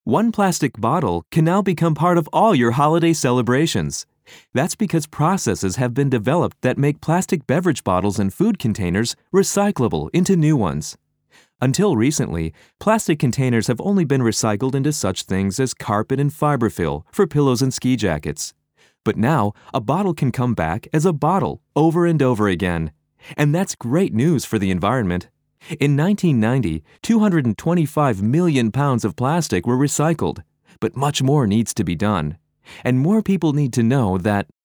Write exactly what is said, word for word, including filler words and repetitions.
One plastic bottle can now become part of all your holiday celebrations. That's because processes have been developed that make plastic beverage bottles and food containers recyclable into new ones. Until recently, plastic containers have only been recycled into such things as carpet and fiberfill for pillows and ski jackets. But now, a bottle can come back as a bottle over and over again. And that's great news for the environment. In nineteen ninety, two hundred twenty-five million pounds of plastic were recycled, but much more needs to be done. And more people need to know that